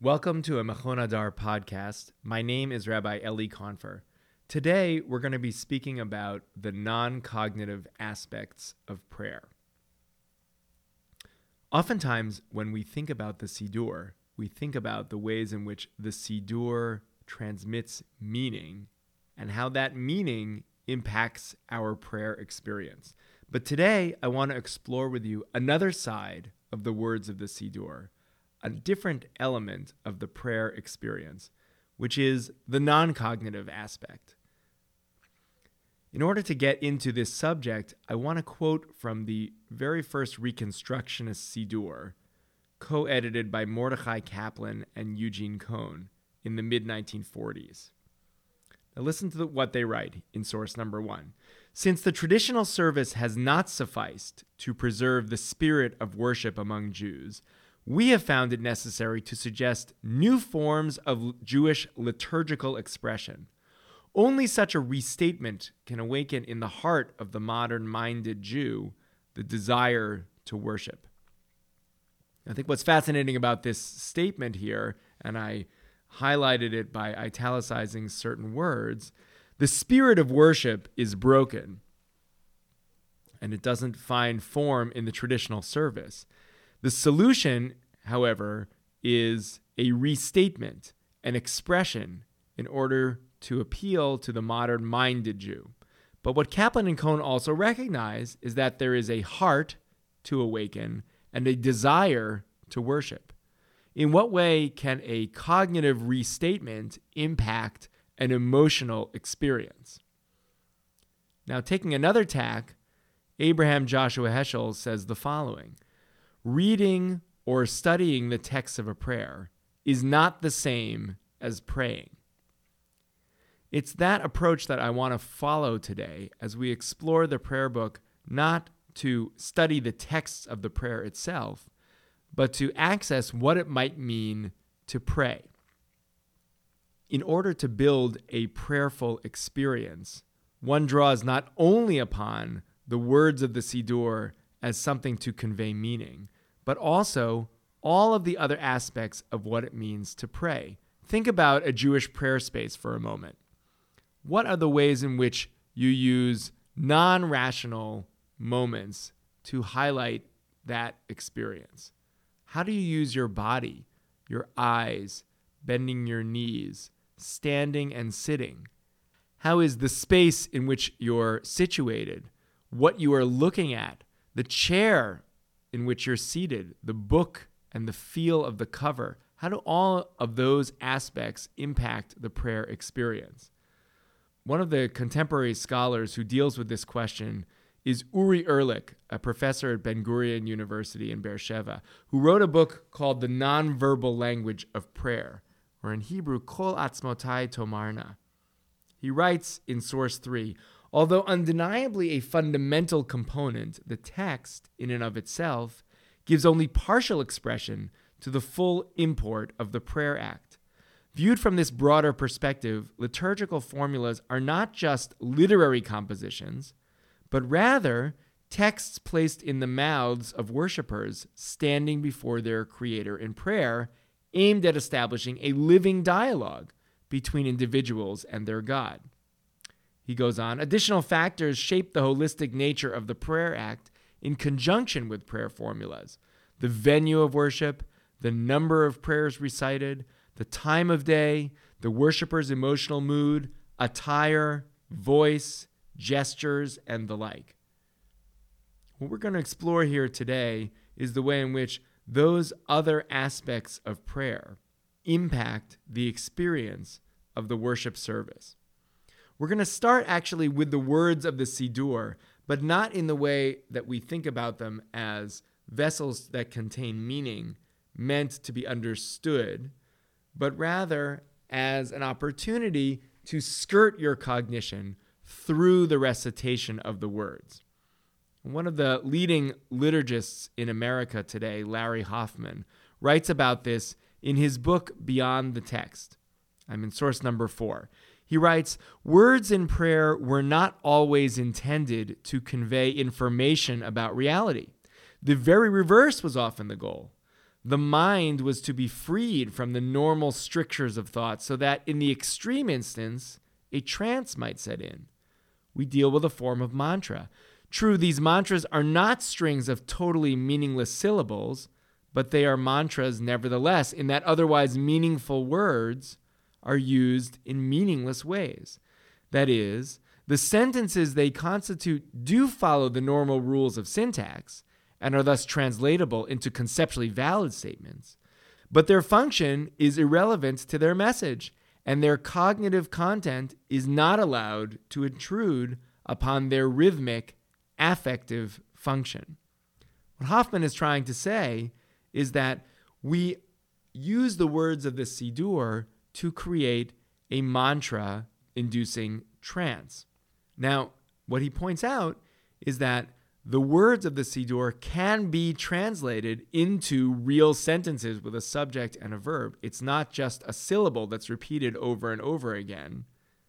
Welcome to a Machon Adar podcast. My name is Rabbi Eli Confer. Today, we're going to be speaking about the non-cognitive aspects of prayer. Oftentimes, when we think about the Siddur, we think about the ways in which the Siddur transmits meaning and how that meaning impacts our prayer experience. But today, I want to explore with you another side of the words of the Siddur, a different element of the prayer experience, which is the non-cognitive aspect. In order to get into this subject, I want to quote from the very first Reconstructionist Siddur, co-edited by Mordechai Kaplan and Eugene Cohn in the mid-1940s. Now listen to what they write in source number 1. Since the traditional service has not sufficed to preserve the spirit of worship among Jews, we have found it necessary to suggest new forms of Jewish liturgical expression. Only such a restatement can awaken in the heart of the modern-minded Jew the desire to worship. I think what's fascinating about this statement here, and I highlighted it by italicizing certain words, the spirit of worship is broken, and it doesn't find form in the traditional service. The solution, however, is a restatement, an expression in order to appeal to the modern-minded Jew. But what Kaplan and Cohn also recognize is that there is a heart to awaken and a desire to worship. In what way can a cognitive restatement impact an emotional experience? Now, taking another tack, Abraham Joshua Heschel says the following: reading or studying the text of a prayer is not the same as praying. It's that approach that I want to follow today as we explore the prayer book, not to study the texts of the prayer itself, but to access what it might mean to pray. In order to build a prayerful experience, one draws not only upon the words of the Siddur as something to convey meaning, but also all of the other aspects of what it means to pray. Think about a Jewish prayer space for a moment. What are the ways in which you use non-rational moments to highlight that experience? How do you use your body, your eyes, bending your knees, standing and sitting? How is the space in which you're situated, what you are looking at, the chair in which you're seated, the book and the feel of the cover, how do all of those aspects impact the prayer experience? One of the contemporary scholars who deals with this question is Uri Ehrlich, a professor at Ben-Gurion University in Beersheba, who wrote a book called The Nonverbal Language of Prayer, or in Hebrew, Kol Atzmotai Tomarna. He writes in source 3, although undeniably a fundamental component, the text, in and of itself, gives only partial expression to the full import of the prayer act. Viewed from this broader perspective, liturgical formulas are not just literary compositions, but rather texts placed in the mouths of worshipers standing before their Creator in prayer, aimed at establishing a living dialogue between individuals and their God. He goes on, additional factors shape the holistic nature of the prayer act in conjunction with prayer formulas. The venue of worship, the number of prayers recited, the time of day, the worshiper's emotional mood, attire, voice, gestures, and the like. What we're going to explore here today is the way in which those other aspects of prayer impact the experience of the worship service. We're going to start actually with the words of the Siddur, but not in the way that we think about them as vessels that contain meaning meant to be understood, but rather as an opportunity to skirt your cognition through the recitation of the words. One of the leading liturgists in America today, Larry Hoffman, writes about this in his book Beyond the Text. I'm in source number 4. He writes, words in prayer were not always intended to convey information about reality. The very reverse was often the goal. the mind was to be freed from the normal strictures of thought so that in the extreme instance, a trance might set in. We deal with a form of mantra. True, these mantras are not strings of totally meaningless syllables, but they are mantras nevertheless, in that otherwise meaningful words are used in meaningless ways. That is, the sentences they constitute do follow the normal rules of syntax and are thus translatable into conceptually valid statements, but their function is irrelevant to their message, and their cognitive content is not allowed to intrude upon their rhythmic, affective function. What Hoffman is trying to say is that we use the words of the Siddur to create a mantra-inducing trance. Now, what he points out is that the words of the Siddur can be translated into real sentences with a subject and a verb. It's not just a syllable that's repeated over and over again.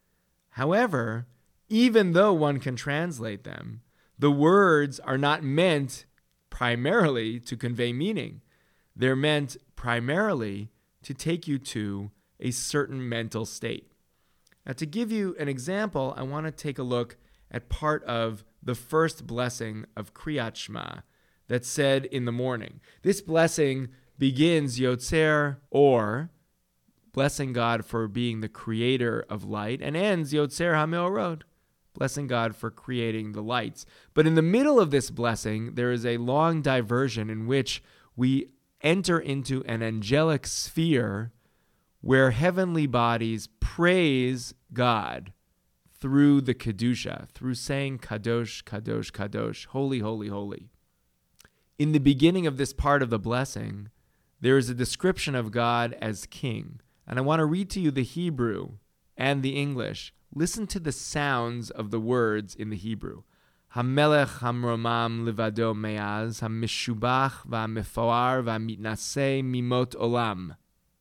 However, even though one can translate them, the words are not meant primarily to convey meaning. They're meant primarily to take you to a certain mental state. Now, to give you an example, I want to take a look at part of the first blessing of Kriyat Shema that's said in the morning. This blessing begins Yotzer, or blessing God for being the creator of light, and ends Yotzer HaMeorot, blessing God for creating the lights. But in the middle of this blessing, there is a long diversion in which we enter into an angelic sphere where heavenly bodies praise God through the Kedusha, through saying Kadosh, Kadosh, Kadosh, holy, holy, holy. In the beginning of this part of the blessing, there is a description of God as king. And I want to read to you the Hebrew and the English. Listen to the sounds of the words in the Hebrew. HaMelech HaMromam Livado Me'az, HaMeshubach VaMefoar VaMitnaseh Mimot Olam.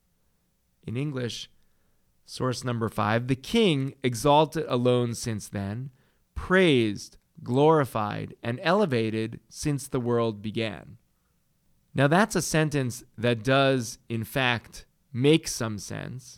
In English, source number 5, the king, exalted alone since then, praised, glorified, and elevated since the world began. Now that's a sentence that does, in fact, make some sense,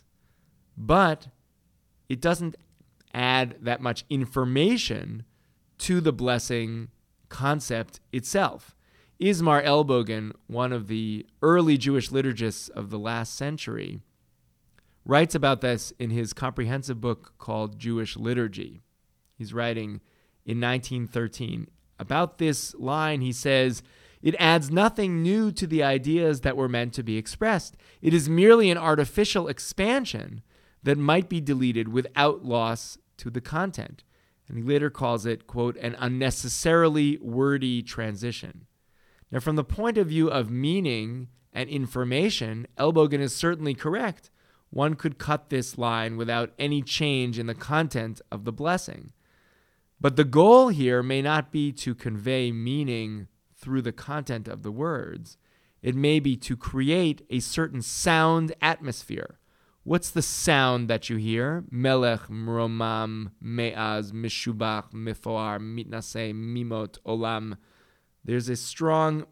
but it doesn't add that much information to the blessing concept itself. Ismar Elbogen, one of the early Jewish liturgists of the last century, writes about this in his comprehensive book called Jewish Liturgy. He's writing in 1913. About this line, he says, "It adds nothing new to the ideas that were meant to be expressed. It is merely an artificial expansion that might be deleted without loss to the content." And he later calls it, quote, "an unnecessarily wordy transition." Now, from the point of view of meaning and information, Elbogen is certainly correct. One could cut this line without any change in the content of the blessing. But the goal here may not be to convey meaning through the content of the words. It may be to create a certain sound atmosphere. What's the sound that you hear? Melech, Romam, Me'az, Meshubach, Mefoar, Mitnaseh, Mimot, Olam. There's a strong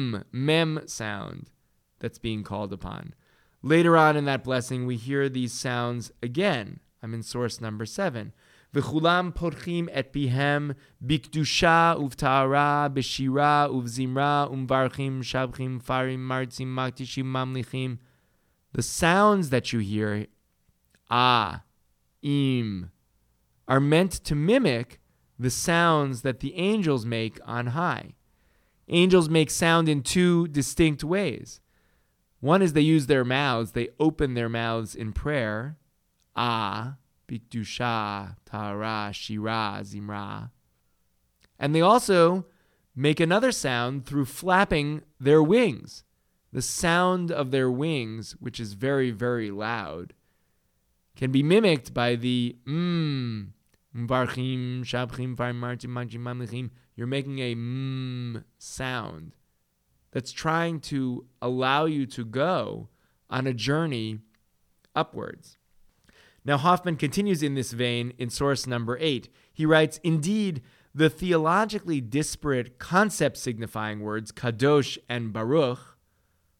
mem sound that's being called upon. Later on in that blessing, we hear these sounds again. I'm in source number 7. V'chulam porchim et pihem bikdusha uvta'ara b'shira uvzimra umvarchim shabchim farim martzim maktishim mamlichim. The sounds that you hear, im, are meant to mimic the sounds that the angels make on high. Angels make sound in two distinct ways. One is they use their mouths, they open their mouths in prayer, bikdusha, ta'ara, shira, zimra. And they also make another sound through flapping their wings. The sound of their wings, which is very, very loud, can be mimicked by the mvarchim, shabchim, farim, martzim, maktishim, mamlichim. You're making a sound that's trying to allow you to go on a journey upwards. Now, Hoffman continues in this vein in source number 8. He writes, "Indeed, the theologically disparate concept signifying words, kadosh and baruch,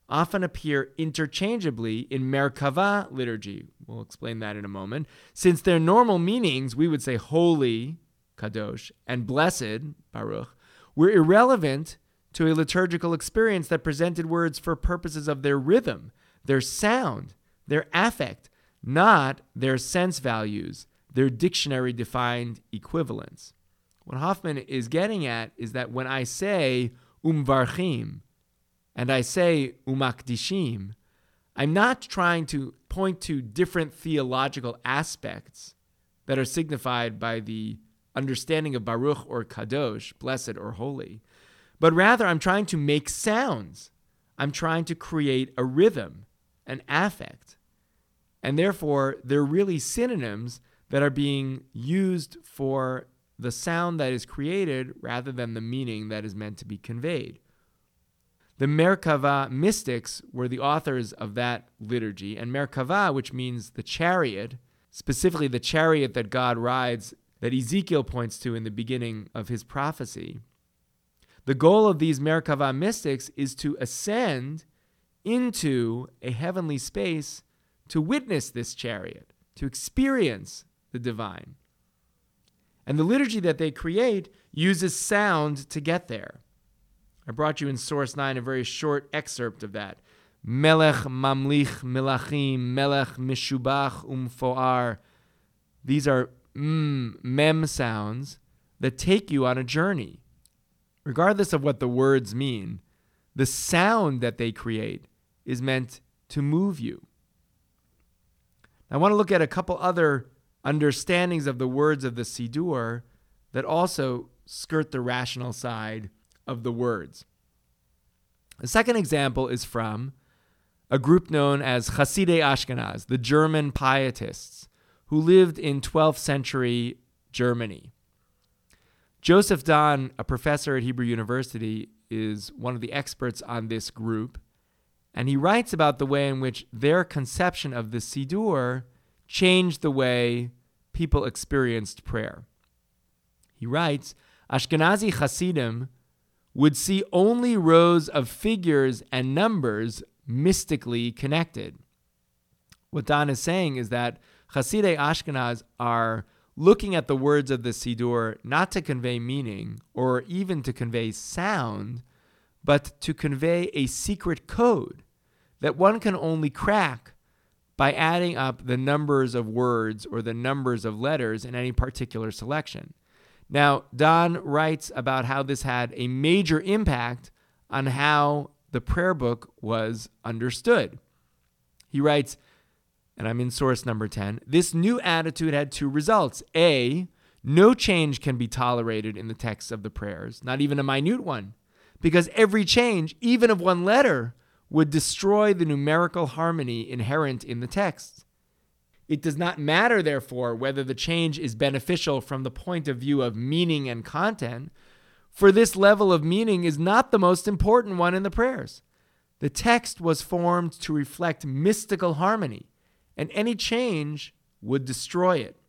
often appear interchangeably in Merkava liturgy. We'll explain that in a moment. Since their normal meanings, we would say holy, kadosh, and blessed, baruch, were irrelevant to a liturgical experience that presented words for purposes of their rhythm, their sound, their affect, not their sense values, their dictionary-defined equivalents. What Hoffman is getting at is that when I say umvarchim and I say umakdishim, I'm not trying to point to different theological aspects that are signified by the understanding of Baruch or Kadosh, blessed or holy, but rather I'm trying to make sounds. I'm trying to create a rhythm, an affect. And therefore, they're really synonyms that are being used for the sound that is created rather than the meaning that is meant to be conveyed. The Merkava mystics were the authors of that liturgy, and Merkava, which means the chariot, specifically the chariot that God rides, that Ezekiel points to in the beginning of his prophecy. The goal of these Merkava mystics is to ascend into a heavenly space to witness this chariot, to experience the divine. And the liturgy that they create uses sound to get there. I brought you in Source 9 a very short excerpt of that. Melech mamlich melachim, melech meshubach umfoar. These are mem sounds that take you on a journey. Regardless of what the words mean, the sound that they create is meant to move you. I want to look at a couple other understandings of the words of the Siddur that also skirt the rational side of the words. The second example is from a group known as Hasidei Ashkenaz, the German pietists, who lived in 12th century Germany. Joseph Dahn, a professor at Hebrew University, is one of the experts on this group, and he writes about the way in which their conception of the Siddur changed the way people experienced prayer. He writes, Ashkenazi Hasidim would see only rows of figures and numbers mystically connected. What Dahn is saying is that Hasidei Ashkenaz are looking at the words of the Siddur not to convey meaning or even to convey sound, but to convey a secret code that one can only crack by adding up the numbers of words or the numbers of letters in any particular selection. Now, Dahn writes about how this had a major impact on how the prayer book was understood. He writes, and I'm in source number 10, this new attitude had two results. A, no change can be tolerated in the text of the prayers, not even a minute one, because every change, even of one letter, would destroy the numerical harmony inherent in the text. It does not matter, therefore, whether the change is beneficial from the point of view of meaning and content, for this level of meaning is not the most important one in the prayers. The text was formed to reflect mystical harmony, and any change would destroy it.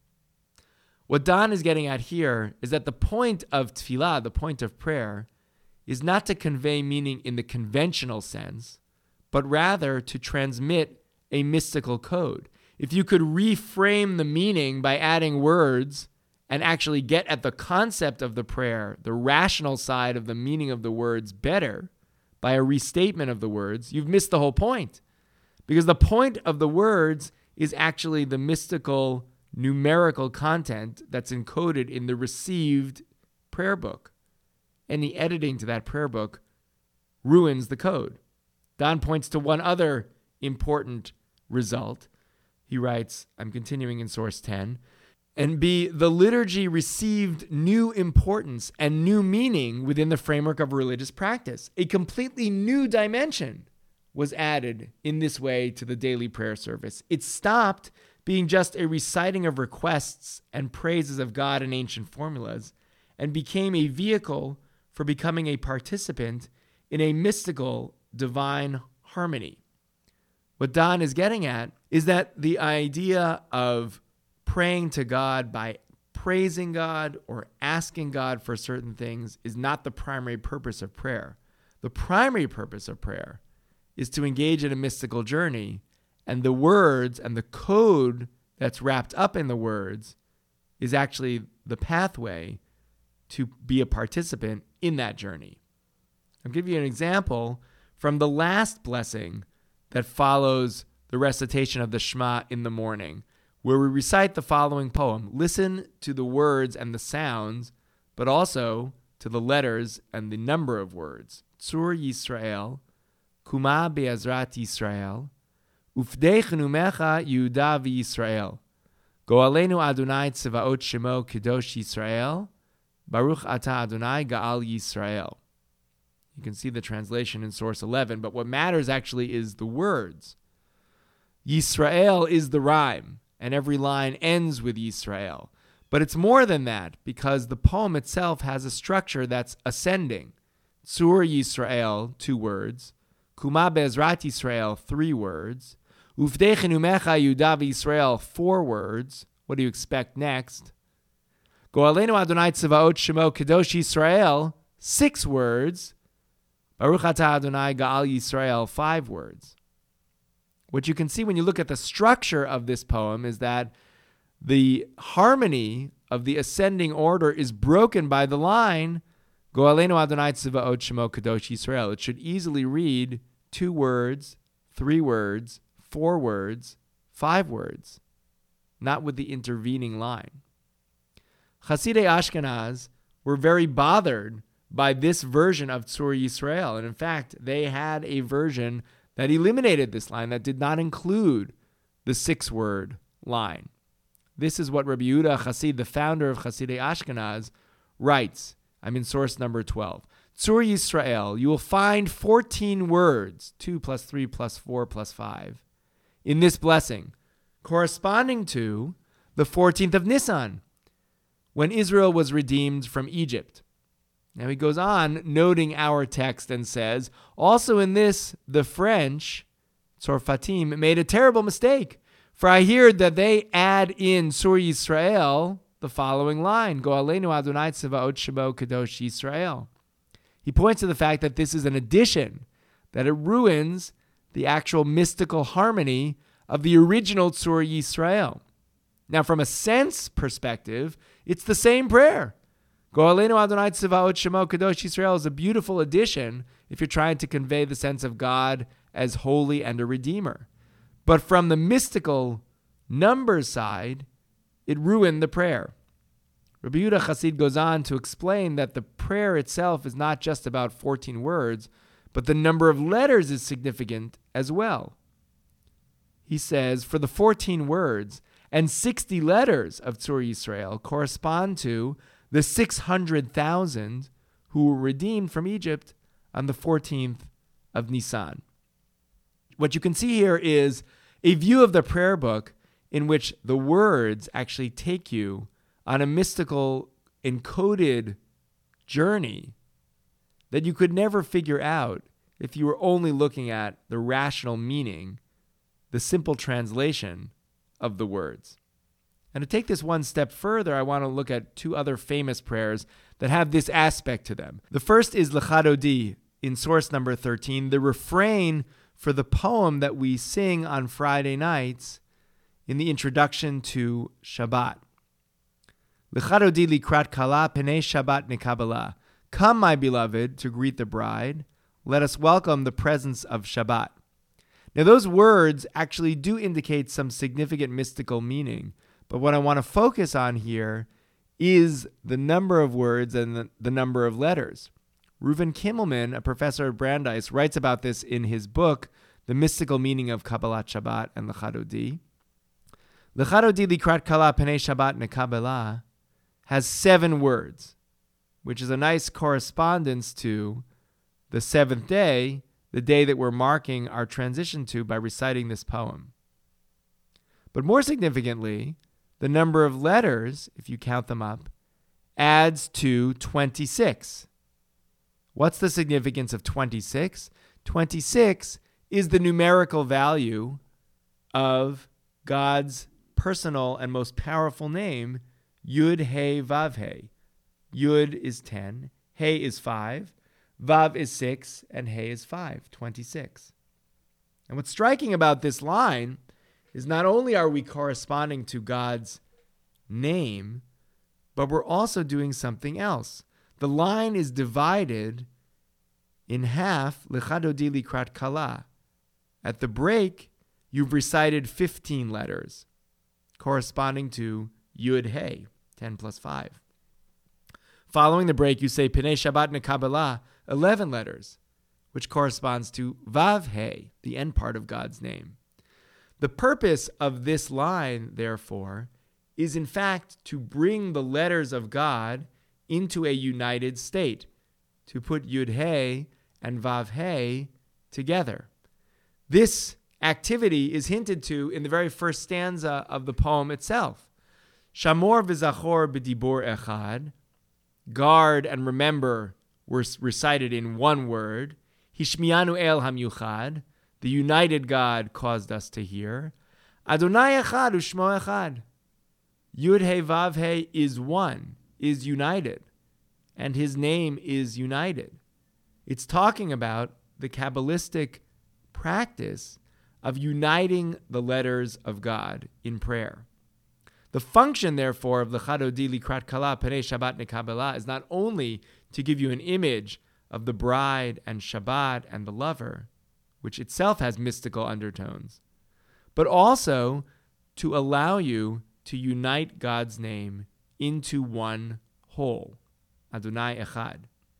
What Dahn is getting at here is that the point of tefillah, the point of prayer, is not to convey meaning in the conventional sense, but rather to transmit a mystical code. If you could reframe the meaning by adding words and actually get at the concept of the prayer, the rational side of the meaning of the words better, by a restatement of the words, you've missed the whole point. Because the point of the words is actually the mystical, numerical content that's encoded in the received prayer book. Any editing to that prayer book ruins the code. Dahn points to one other important result. He writes, I'm continuing in source 10, and B, the liturgy received new importance and new meaning within the framework of religious practice. A completely new dimension was added in this way to the daily prayer service. It stopped being just a reciting of requests and praises of God in ancient formulas and became a vehicle for becoming a participant in a mystical divine harmony. What Dahn is getting at is that the idea of praying to God by praising God or asking God for certain things is not the primary purpose of prayer. The primary purpose of prayer is to engage in a mystical journey, and the words and the code that's wrapped up in the words is actually the pathway to be a participant in that journey. I'll give you an example from the last blessing that follows the recitation of the Shema in the morning, where we recite the following poem. Listen to the words and the sounds, but also to the letters and the number of words. Tzur Yisrael, Kuma Be'ezrat Yisrael, Ufdei Chenumecha Yehuda v'Yisrael, Go'aleinu Adonai Tzevaot Shemo Kedosh Yisrael, Baruch Ata Adonai Ga'al Yisrael. You can see the translation in source 11, but what matters actually is the words. Yisrael is the rhyme, and every line ends with Yisrael. But it's more than that, because the poem itself has a structure that's ascending. Tzur Yisrael, 2 words. Kuma Be'ezrat Yisrael, 3 words. Ufdei Chenumecha Yehuda v'Yisrael, 4 words. What do you expect next? Go'aleinu Adonai Tzevaot Shemo Kedosh Yisrael, 6 words. Baruch Atah Adonai Ga'al Yisrael, 5 words. What you can see when you look at the structure of this poem is that the harmony of the ascending order is broken by the line, Go'aleinu Adonai Tzevaot Shemo Kedosh Yisrael. It should easily read 2 words, 3 words, 4 words, 5 words, not with the intervening line. Hasidei Ashkenaz were very bothered by this version of Tzur Yisrael. And in fact, they had a version that eliminated this line, that did not include the 6-word line. This is what Rabbi Yehuda Chassid, the founder of Hasidei Ashkenaz, writes. I'm in source number 12. Tzur Yisrael, you will find 14 words, 2 plus 3 plus 4 plus 5, in this blessing, corresponding to the 14th of Nisan, when Israel was redeemed from Egypt. Now he goes on, noting our text, and says, also in this, the French, Tzorfatim, made a terrible mistake. For I hear that they add in Tzur Yisrael the following line, Go'aleinu Adonai Tzevaot Shemo Kedosh Yisrael. He points to the fact that this is an addition, that it ruins the actual mystical harmony of the original Tzur Yisrael. Now, from a sense perspective, it's the same prayer. Go'aleinu Adonai Tzevaot Shemo Kedosh Yisrael is a beautiful addition if you're trying to convey the sense of God as holy and a redeemer. But from the mystical numbers side, it ruined the prayer. Rabbi Yehuda Chassid goes on to explain that the prayer itself is not just about 14 words, but the number of letters is significant as well. He says, for the 14 words and 60 letters of Tzur Yisrael correspond to the 600,000 who were redeemed from Egypt on the 14th of Nisan. What you can see here is a view of the prayer book in which the words actually take you on a mystical, encoded journey that you could never figure out if you were only looking at the rational meaning, the simple translation of the words. And to take this one step further, I want to look at 2 other famous prayers that have this aspect to them. The first is Lecha Dodi in source number 13, the refrain for the poem that we sing on Friday nights in the introduction to Shabbat. Lecha Dodi likrat kala penei Shabbat nekabala. Come, my beloved, to greet the bride. Let us welcome the presence of Shabbat. Now, those words actually do indicate some significant mystical meaning. But what I want to focus on here is the number of words and the number of letters. Reuven Kimmelman, a professor at Brandeis, writes about this in his book, The Mystical Meaning of Kabbalat Shabbat and Lecha Dodi. Lecha Dodi likrat kala penei Shabbat nekabela has 7 words, which is a nice correspondence to the 7th day, the day that we're marking our transition to by reciting this poem. But more significantly, the number of letters, if you count them up, adds to 26. What's the significance of 26? 26 is the numerical value of God's personal and most powerful name, Yud He Vav He. Yud is 10, He is 5, Vav is 6, and He is 5, 26. And what's striking about this line is not only are we corresponding to God's name, but we're also doing something else. The line is divided in half, Lecha Dodi Likrat Kala. At the break, you've recited 15 letters, corresponding to Yud Hey, 10 plus 5. Following the break, you say Pnei Shabbat Nekabela, 11 letters, which corresponds to Vav Hey, the end part of God's name. The purpose of this line, therefore, is in fact to bring the letters of God into a united state, to put Yud Hey and Vav Hey together. This activity is hinted to in the very first stanza of the poem itself. Shamor v'zachor b'dibur echad, guard and remember were recited in one word. Hishmianu el hamyuchad, the united God caused us to hear. Adonai echad u'shmo echad. Yud Hey Vav Hey is one, is united, and his name is united. It's talking about the Kabbalistic practice of uniting the letters of God in prayer. The function, therefore, of Lecha Dodi Likrat Kala Pnei Shabbat Nekabela is not only to give you an image of the bride and Shabbat and the lover, which itself has mystical undertones, but also to allow you to unite God's name into one whole, Adonai Echad.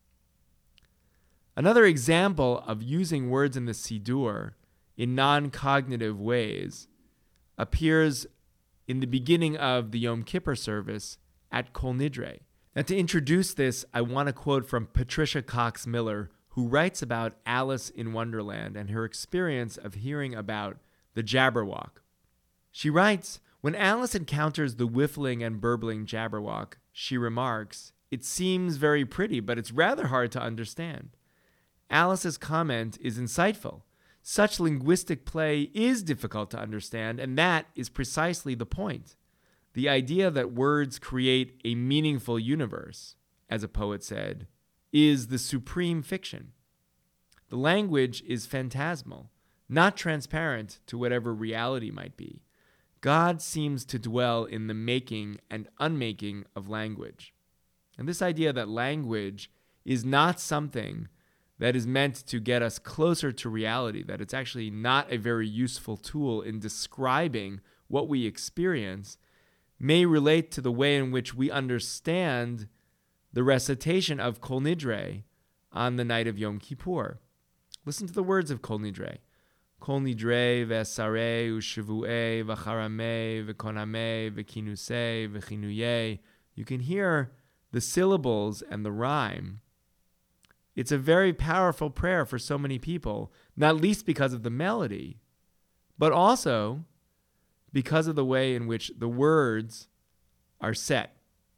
Another example of using words in the Siddur in non-cognitive ways appears in the beginning of the Yom Kippur service at Kol Nidre. Now, to introduce this, I want to quote from Patricia Cox Miller, who writes about Alice in Wonderland and her experience of hearing about the Jabberwock. She writes, when Alice encounters the whiffling and burbling Jabberwock, she remarks, "It seems very pretty, but it's rather hard to understand." Alice's comment is insightful. Such linguistic play is difficult to understand, and that is precisely the point. The idea that words create a meaningful universe, as a poet said, is the supreme fiction. The language is phantasmal, not transparent to whatever reality might be. God seems to dwell in the making and unmaking of language. And this idea that language is not something that is meant to get us closer to reality, that it's actually not a very useful tool in describing what we experience, may relate to the way in which we understand the recitation of Kol Nidre on the night of Yom Kippur. Listen to the words of Kol Nidre. Kol Nidre ve'esarei u'shavu'ei v'charamei v'konamei v'kinusei v'chinuyei. You can hear the syllables and the rhyme. It's a very powerful prayer for so many people, not least because of the melody, but also because of the way in which the words are set,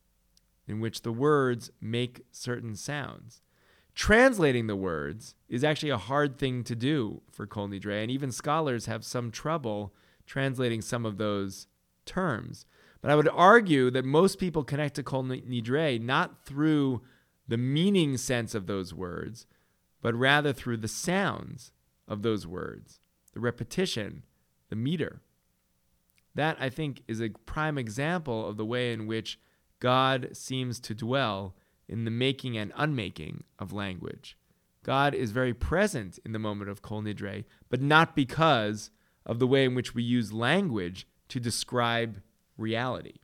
in which the words make certain sounds. Translating the words is actually a hard thing to do for Kol Nidre, and even scholars have some trouble translating some of those terms. But I would argue that most people connect to Kol Nidre not through the meaning sense of those words, but rather through the sounds of those words, the repetition, the meter. That, I think, is a prime example of the way in which God seems to dwell in the making and unmaking of language. God is very present in the moment of Kol Nidre, but not because of the way in which we use language to describe reality.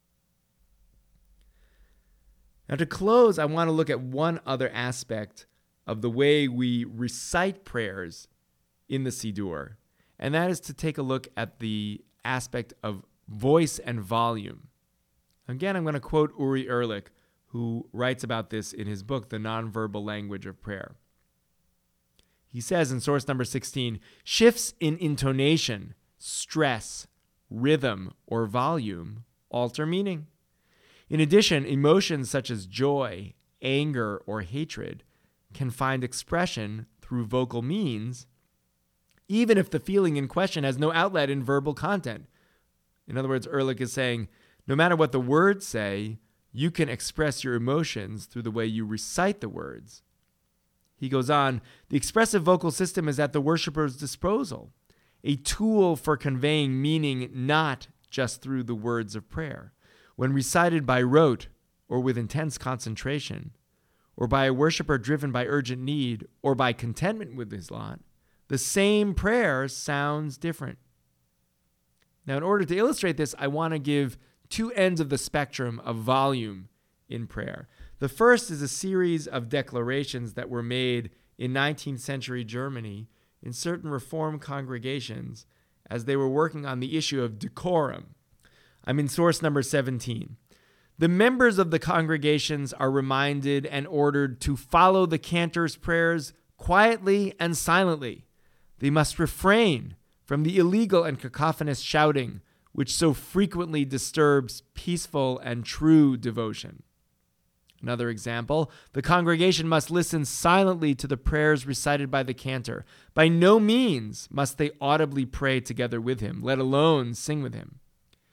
Now, to close, I want to look at one other aspect of the way we recite prayers in the Siddur, and that is to take a look at the aspect of voice and volume. Again, I'm going to quote Uri Ehrlich, who writes about this in his book, The Nonverbal Language of Prayer. He says in source number 16, shifts in intonation, stress, rhythm, or volume alter meaning. In addition, emotions such as joy, anger, or hatred can find expression through vocal means, even if the feeling in question has no outlet in verbal content. In other words, Ehrlich is saying, no matter what the words say, you can express your emotions through the way you recite the words. He goes on, the expressive vocal system is at the worshiper's disposal. a tool for conveying meaning not just through the words of prayer. When recited by rote or with intense concentration, or by a worshiper driven by urgent need, or by contentment with his lot, the same prayer sounds different. Now, in order to illustrate this, I want to give two ends of the spectrum of volume in prayer. The first is a series of declarations that were made in 19th century Germany in certain Reform congregations as they were working on the issue of decorum. I'm in source number 17. The members of the congregations are reminded and ordered to follow the cantor's prayers quietly and silently. They must refrain from the illegal and cacophonous shouting which so frequently disturbs peaceful and true devotion. Another example, the congregation must listen silently to the prayers recited by the cantor. By no means must they audibly pray together with him, let alone sing with him.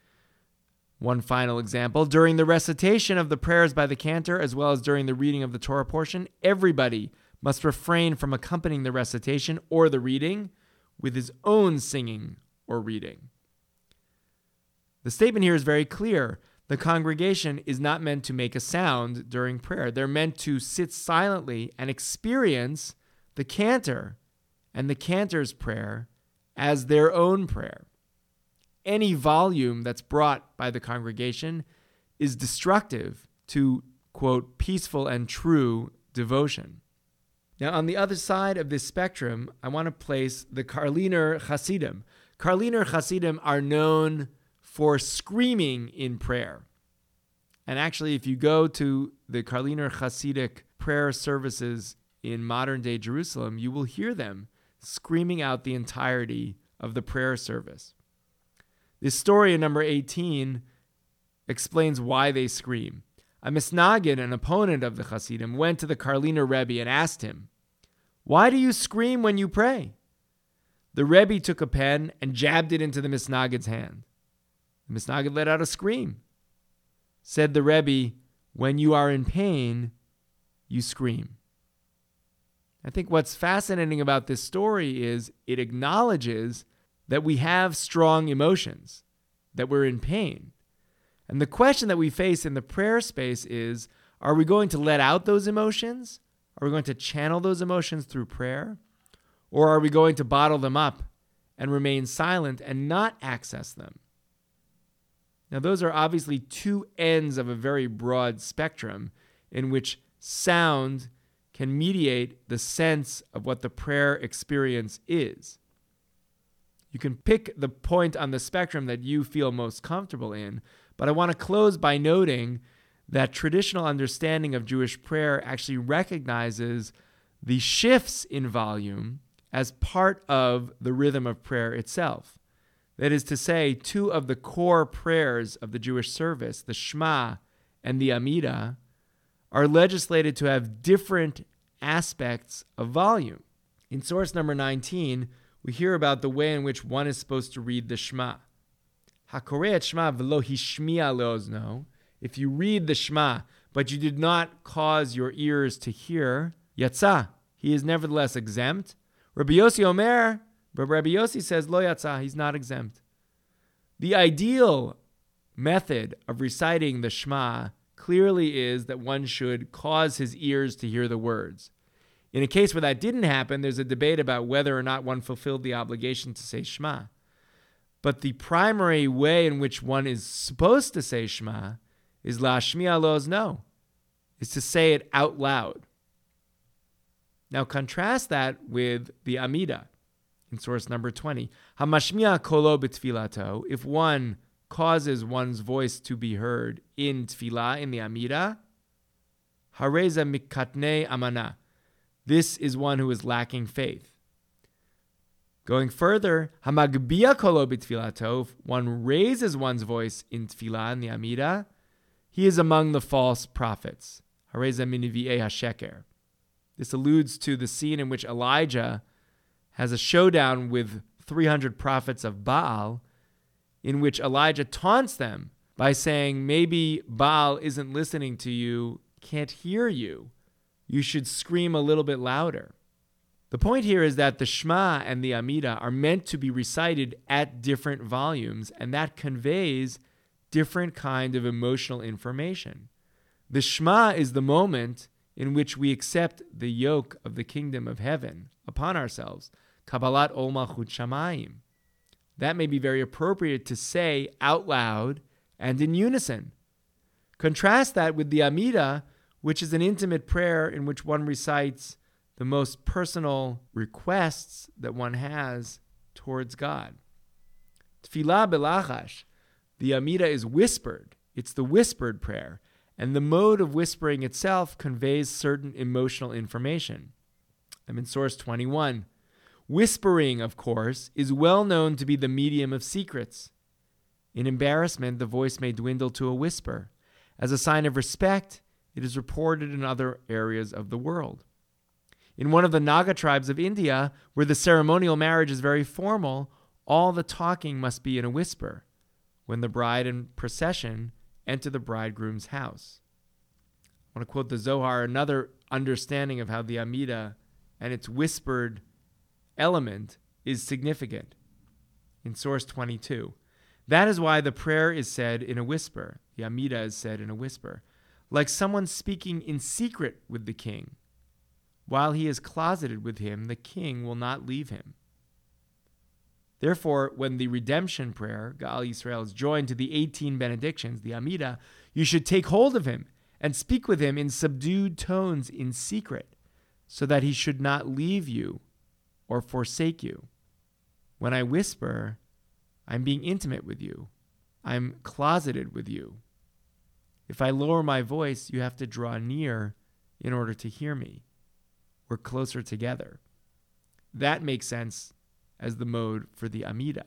One final example, during the recitation of the prayers by the cantor, as well as during the reading of the Torah portion, everybody must refrain from accompanying the recitation or the reading with his own singing or reading. The statement here is very clear. The congregation is not meant to make a sound during prayer. They're meant to sit silently and experience the cantor and the cantor's prayer as their own prayer. Any volume that's brought by the congregation is destructive to, quote, peaceful and true devotion. Now, on the other side of this spectrum, I want to place the Karliner Hasidim. Karliner Hasidim are known for screaming in prayer. And actually, if you go to the Karliner Hasidic prayer services in modern-day Jerusalem, you will hear them screaming out the entirety of the prayer service. This story in number 18 explains why they scream. A misnagid, an opponent of the Hasidim, went to the Karliner Rebbe and asked him, "Why do you scream when you pray?" The Rebbe took a pen and jabbed it into the misnagid's hand. The misnagid let out a scream. Said the Rebbe, "When you are in pain, you scream." I think what's fascinating about this story is it acknowledges that we have strong emotions, that we're in pain. And the question that we face in the prayer space is, are we going to let out those emotions? Are we going to channel those emotions through prayer? Or are we going to bottle them up and remain silent and not access them? Now, those are obviously two ends of a very broad spectrum in which sound can mediate the sense of what the prayer experience is. You can pick the point on the spectrum that you feel most comfortable in, but I want to close by noting that traditional understanding of Jewish prayer actually recognizes the shifts in volume as part of the rhythm of prayer itself. That is to say, two of the core prayers of the Jewish service, the Shema and the Amidah, are legislated to have different aspects of volume. In source number 19, we hear about the way in which one is supposed to read the Shema. Hakoreh et Shema v'lo hishmi'a le'ozno. If you read the Shema, but you did not cause your ears to hear, yatzah, he is nevertheless exempt. Rabbi Yossi Omer, but Rabbi Yossi says, lo yatzah, he's not exempt. The ideal method of reciting the Shema clearly is that one should cause his ears to hear the words. In a case where that didn't happen, there's a debate about whether or not one fulfilled the obligation to say Shema. But the primary way in which one is supposed to say Shema is lashmi'a lo'ozno, is to say it out loud. Now contrast that with the Amidah in source number 20. Hamashmi'a kolo b'tfilato, if one causes one's voice to be heard in tfilah, in the Amidah, hareza mikatne amana, this is one who is lacking faith. Going further, hamagbiya kolo b'tfilato, if one raises one's voice in tfilah, in the Amidah, he is among the false prophets. Hareza minivi'ei hasheker. This alludes to the scene in which Elijah has a showdown with 300 prophets of Baal, in which Elijah taunts them by saying, maybe Baal isn't listening to you, can't hear you. You should scream a little bit louder. The point here is that the Shema and the Amidah are meant to be recited at different volumes, and that conveys different kind of emotional information. The Shema is the moment in which we accept the yoke of the kingdom of heaven upon ourselves, Kabbalat Ol Malchut Shamayim. That may be very appropriate to say out loud and in unison. Contrast that with the Amidah, which is an intimate prayer in which one recites the most personal requests that one has towards God. Tefillah belachash, the Amidah is whispered. It's the whispered prayer, and the mode of whispering itself conveys certain emotional information. I'm in source 21. Whispering, of course, is well known to be the medium of secrets. In embarrassment, the voice may dwindle to a whisper. As a sign of respect, it is reported in other areas of the world. In one of the Naga tribes of India, where the ceremonial marriage is very formal, all the talking must be in a whisper when the bride and procession enter the bridegroom's house. I want to quote the Zohar, another understanding of how the Amidah and its whispered element is significant. In source 22, that is why the prayer is said in a whisper. The Amidah is said in a whisper, like someone speaking in secret with the king. While he is closeted with him, the king will not leave him. Therefore, when the redemption prayer, Ga'al Yisrael, is joined to the 18 benedictions, the Amidah, you should take hold of him and speak with him in subdued tones in secret, so that he should not leave you or forsake you. When I whisper, I'm being intimate with you. I'm closeted with you. If I lower my voice, you have to draw near in order to hear me. We're closer together. That makes sense as the mode for the Amidah.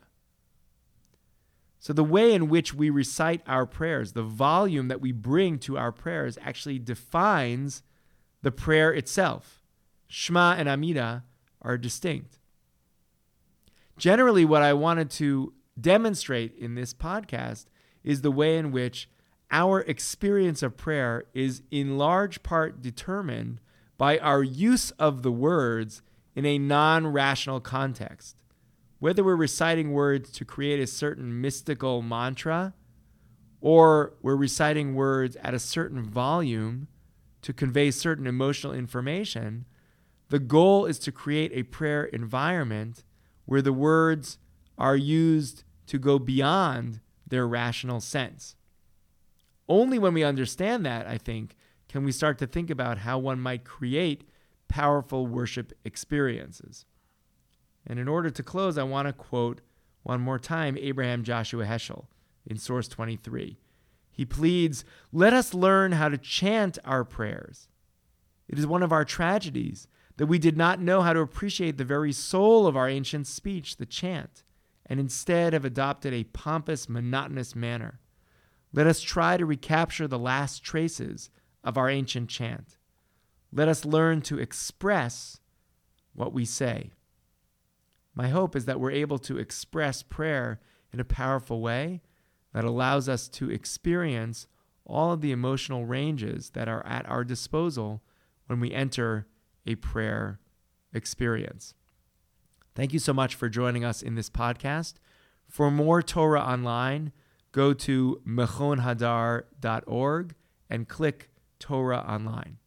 So the way in which we recite our prayers, the volume that we bring to our prayers, actually defines the prayer itself. Shema and Amidah are distinct. Generally, what I wanted to demonstrate in this podcast is the way in which our experience of prayer is in large part determined by our use of the words in a non-rational context. Whether we're reciting words to create a certain mystical mantra, or we're reciting words at a certain volume to convey certain emotional information, the goal is to create a prayer environment where the words are used to go beyond their rational sense. Only when we understand that, I think, can we start to think about how one might create powerful worship experiences. And in order to close, I want to quote one more time Abraham Joshua Heschel in source 23. He pleads, "Let us learn how to chant our prayers. It is one of our tragedies that we did not know how to appreciate the very soul of our ancient speech, the chant, and instead have adopted a pompous, monotonous manner. Let us try to recapture the last traces of our ancient chant. Let us learn to express what we say." My hope is that we're able to express prayer in a powerful way that allows us to experience all of the emotional ranges that are at our disposal when we enter a prayer experience. Thank you so much for joining us in this podcast. For more Torah online, go to mechonhadar.org and click Torah Online.